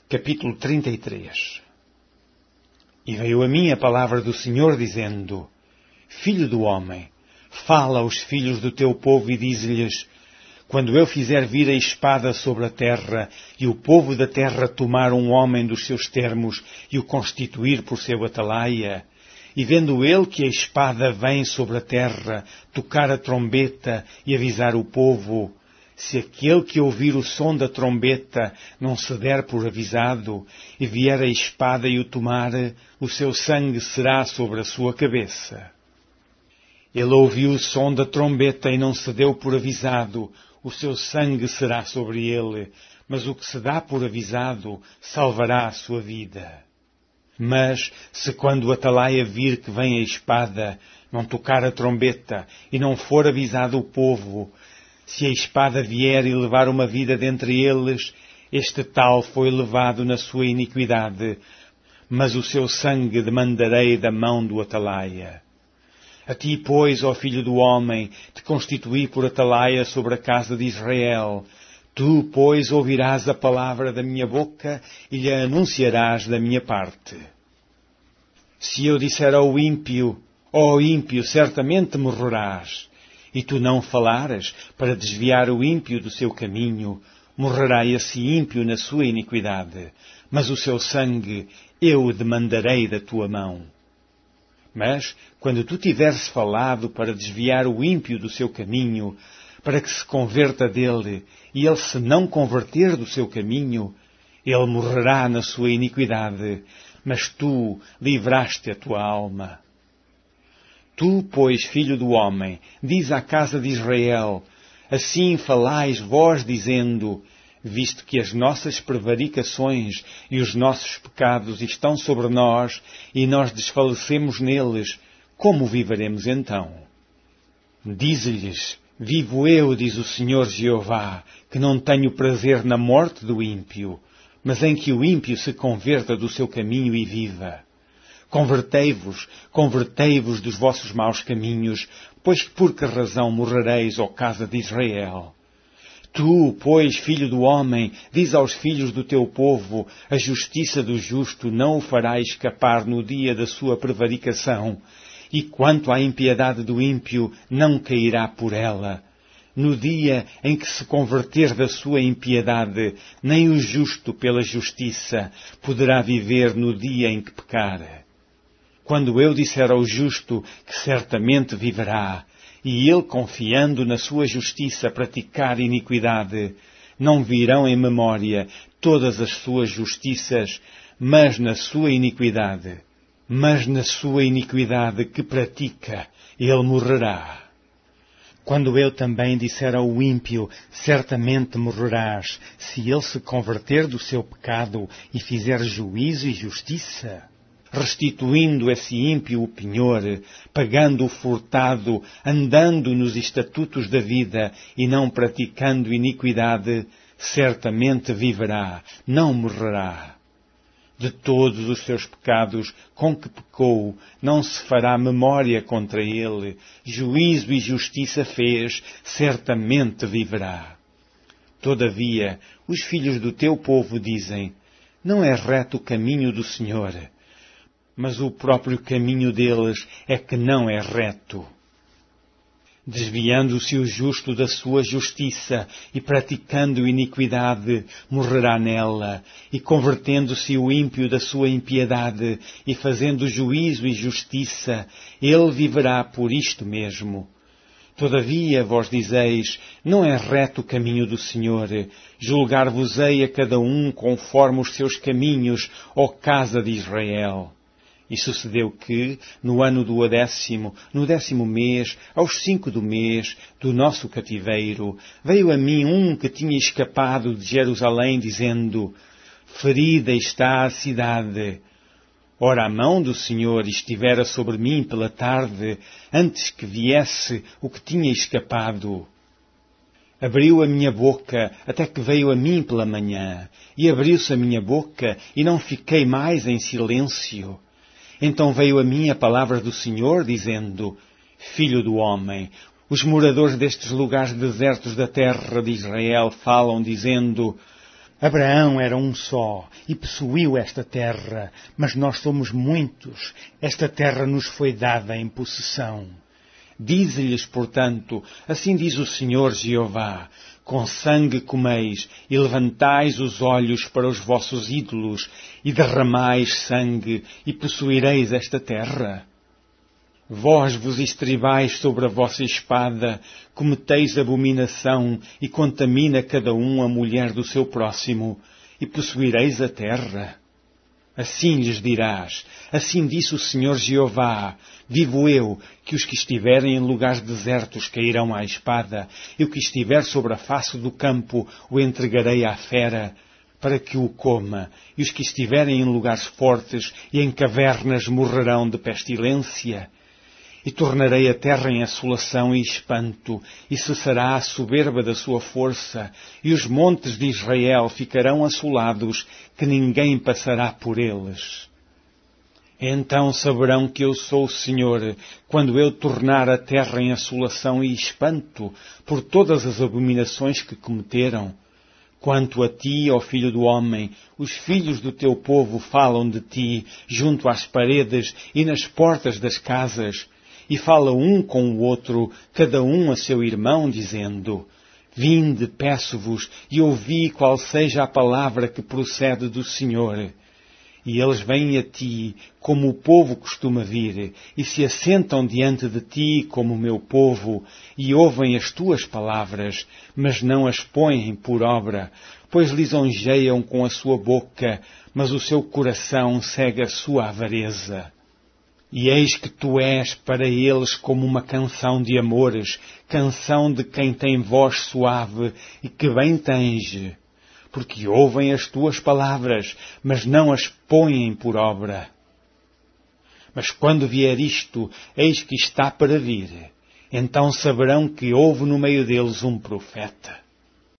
Capítulo 33. E veio a mim a palavra do Senhor, dizendo: Filho do homem, fala aos filhos do teu povo e dize-lhes: quando eu fizer vir a espada sobre a terra, e o povo da terra tomar um homem dos seus termos e o constituir por seu atalaia, e vendo ele que a espada vem sobre a terra, tocar a trombeta e avisar o povo, se aquele que ouvir o som da trombeta não se der por avisado, e vier a espada e o tomar, o seu sangue será sobre a sua cabeça. Ele ouviu o som da trombeta e não se deu por avisado, o seu sangue será sobre ele, mas o que se dá por avisado salvará a sua vida. Mas, se quando o atalaia vir que vem a espada, não tocar a trombeta e não for avisado o povo, se a espada vier e levar uma vida dentre eles, este tal foi levado na sua iniquidade, mas o seu sangue demandarei da mão do atalaia. A ti, pois, ó filho do homem, te constituí por atalaia sobre a casa de Israel. Tu, pois, ouvirás a palavra da minha boca e lhe anunciarás da minha parte. Se eu disser ao ímpio, ó ímpio, certamente morrerás, e tu não falares para desviar o ímpio do seu caminho, morrerá esse ímpio na sua iniquidade, mas o seu sangue eu o demandarei da tua mão. Mas, quando tu tiveres falado para desviar o ímpio do seu caminho, para que se converta dele, e ele se não converter do seu caminho, ele morrerá na sua iniquidade, mas tu livraste a tua alma. Tu, pois, filho do homem, diz à casa de Israel, assim falais vós dizendo, visto que as nossas prevaricações e os nossos pecados estão sobre nós e nós desfalecemos neles, como viveremos então? Dize-lhes, vivo eu, diz o Senhor Jeová, que não tenho prazer na morte do ímpio, mas em que o ímpio se converta do seu caminho e viva. Convertei-vos dos vossos maus caminhos, pois por que razão morrereis, ó casa de Israel? Tu, pois, filho do homem, diz aos filhos do teu povo, a justiça do justo não o fará escapar no dia da sua prevaricação, e quanto à impiedade do ímpio, não cairá por ela. No dia em que se converter da sua impiedade, nem o justo pela justiça poderá viver no dia em que pecar. Quando eu disser ao justo que certamente viverá, e ele, confiando na sua justiça, praticar iniquidade, não virão em memória todas as suas justiças, mas na sua iniquidade que pratica, ele morrerá. Quando eu também disser ao ímpio, certamente morrerás, se ele se converter do seu pecado e fizer juízo e justiça, restituindo esse ímpio o penhor, pagando o furtado, andando nos estatutos da vida e não praticando iniquidade, certamente viverá, não morrerá. De todos os seus pecados com que pecou, não se fará memória contra ele, juízo e justiça fez, certamente viverá. Todavia, os filhos do teu povo dizem, não é reto o caminho do Senhor, mas o próprio caminho deles é que não é reto. Desviando-se o justo da sua justiça e praticando iniquidade, morrerá nela, e convertendo-se o ímpio da sua impiedade e fazendo juízo e justiça, ele viverá por isto mesmo. Todavia, vós dizeis, não é reto o caminho do Senhor, julgar-vos-ei a cada um conforme os seus caminhos, ó casa de Israel. E sucedeu que, no ano do 10º, no 10º mês, aos 5 do mês, do nosso cativeiro, veio a mim um que tinha escapado de Jerusalém, dizendo, ferida está a cidade. Ora, a mão do Senhor estivera sobre mim pela tarde, antes que viesse o que tinha escapado. Abriu a minha boca, até que veio a mim pela manhã, e abriu-se a minha boca, e não fiquei mais em silêncio. Então veio a mim a palavra do Senhor, dizendo, Filho do homem, os moradores destes lugares desertos da terra de Israel falam, dizendo, Abraão era um só e possuiu esta terra, mas nós somos muitos. Esta terra nos foi dada em possessão. Dize-lhes, portanto, assim diz o Senhor Jeová, com sangue comeis e levantais os olhos para os vossos ídolos e derramais sangue e possuireis esta terra? Vós vos estribais sobre a vossa espada, cometeis abominação e contamina cada um a mulher do seu próximo, e possuireis a terra. Assim lhes dirás, assim disse o Senhor Jeová, vivo eu, que os que estiverem em lugares desertos cairão à espada, e o que estiver sobre a face do campo o entregarei à fera, para que o coma, e os que estiverem em lugares fortes e em cavernas morrerão de pestilência. E tornarei a terra em assolação e espanto, e cessará a soberba da sua força, e os montes de Israel ficarão assolados, que ninguém passará por eles. Então saberão que eu sou o Senhor, quando eu tornar a terra em assolação e espanto, por todas as abominações que cometeram. Quanto a ti, ó filho do homem, os filhos do teu povo falam de ti, junto às paredes e nas portas das casas, e fala um com o outro, cada um a seu irmão, dizendo, vinde, peço-vos, e ouvi qual seja a palavra que procede do Senhor. E eles vêm a ti, como o povo costuma vir, e se assentam diante de ti, como o meu povo, e ouvem as tuas palavras, mas não as põem por obra, pois lisonjeiam com a sua boca, mas o seu coração segue a sua avareza. E eis que tu és para eles como uma canção de amores, canção de quem tem voz suave e que bem tange, porque ouvem as tuas palavras, mas não as põem por obra. Mas quando vier isto, eis que está para vir, então saberão que houve no meio deles um profeta.